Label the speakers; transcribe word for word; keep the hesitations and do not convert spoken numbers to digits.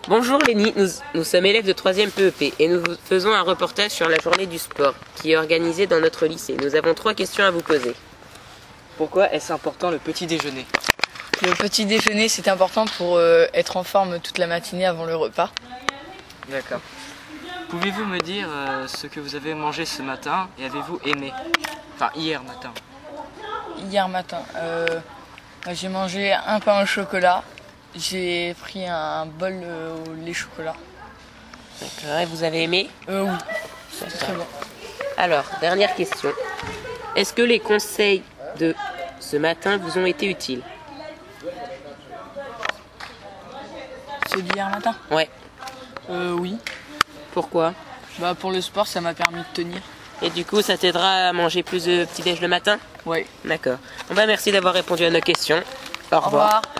Speaker 1: Bonjour Lénie, nous, nous sommes élèves de troisième P E P et nous faisons un reportage sur la journée du sport qui est organisée dans notre lycée. Nous avons trois questions à vous poser.
Speaker 2: Pourquoi est-ce important le petit déjeuner?
Speaker 3: Le petit déjeuner, c'est important pour euh, être en forme toute la matinée avant le repas.
Speaker 2: D'accord. Pouvez-vous me dire euh, ce que vous avez mangé ce matin et avez-vous aimé? Enfin, hier matin.
Speaker 3: Hier matin, euh, j'ai mangé un pain au chocolat. J'ai pris un bol euh, au lait chocolat.
Speaker 1: D'accord, et vous avez aimé?
Speaker 3: Euh, oui, c'était très bon.
Speaker 1: Alors, dernière question. Est-ce que les conseils de ce matin vous ont été utiles?
Speaker 3: C'est d'hier matin?
Speaker 1: Ouais.
Speaker 3: Euh, oui.
Speaker 1: Pourquoi?
Speaker 3: Bah, pour le sport, ça m'a permis de tenir.
Speaker 1: Et du coup, ça t'aidera à manger plus de petit-déj le matin?
Speaker 3: Ouais.
Speaker 1: D'accord. Bon bah merci d'avoir répondu à nos questions. Au revoir.
Speaker 3: Au revoir.